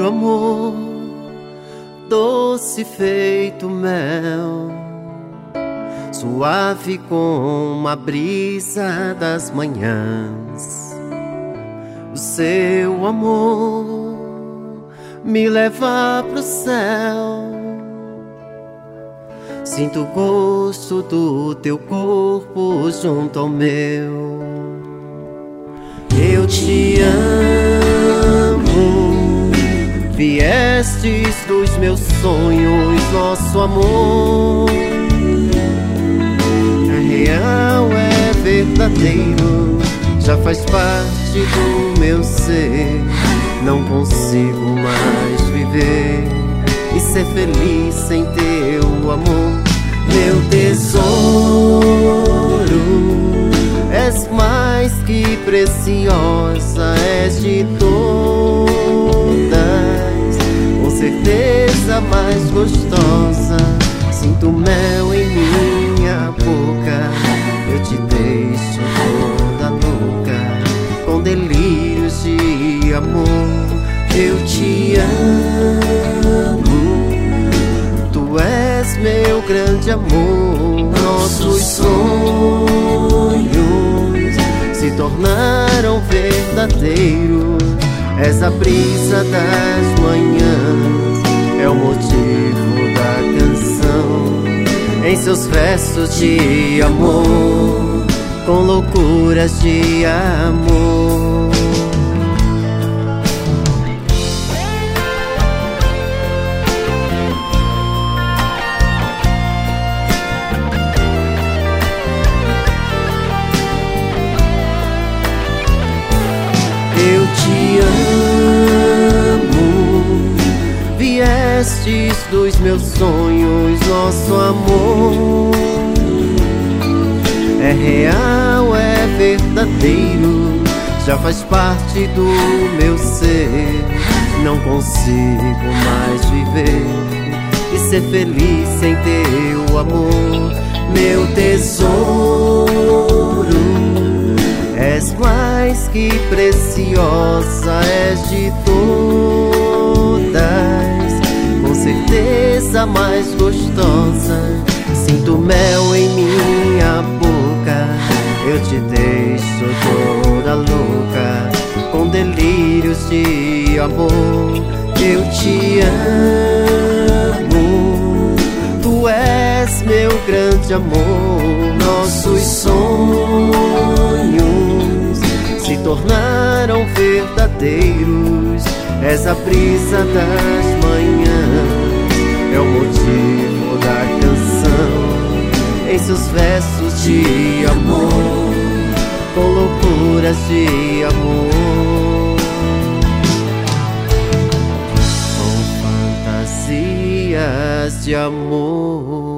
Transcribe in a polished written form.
puro amor, doce feito mel, suave como a brisa das manhãs. O seu amor me leva pro céu. Sinto o gosto do teu corpo junto ao meu. Eu te amo, viestes dos meus sonhos, nosso amor é real, é verdadeiro, já faz parte do meu ser. Não consigo mais viver e ser feliz sem teu amor. Meu tesouro, és mais que preciosa, és de todas, com certeza mais gostosa. Sinto mel em minha boca, eu te deixo toda louca, com delírios de amor. Eu te amo, tu és meu grande amor. Nossos sonhos se tornaram verdadeiros. És a brisa das manhãs, é o motivo da canção. Em seus versos de amor, com loucuras de amor. Eu te amo, viestes dos meus sonhos, nosso amor é real, é verdadeiro, já faz parte do meu ser. Não consigo mais viver e ser feliz sem teu amor. Meu tesouro, és mais que preciosa, és de todas, com certeza mais gostosa. Sinto mel em minha boca, eu te deixo toda louca, com delírios de amor. Eu te amo, tu és meu grande amor. Nossos sonhos se tornaram verdadeiros. És a brisa das manhãs, é o motivo da canção. Em seus versos de amor, com loucuras de amor, com fantasias de amor.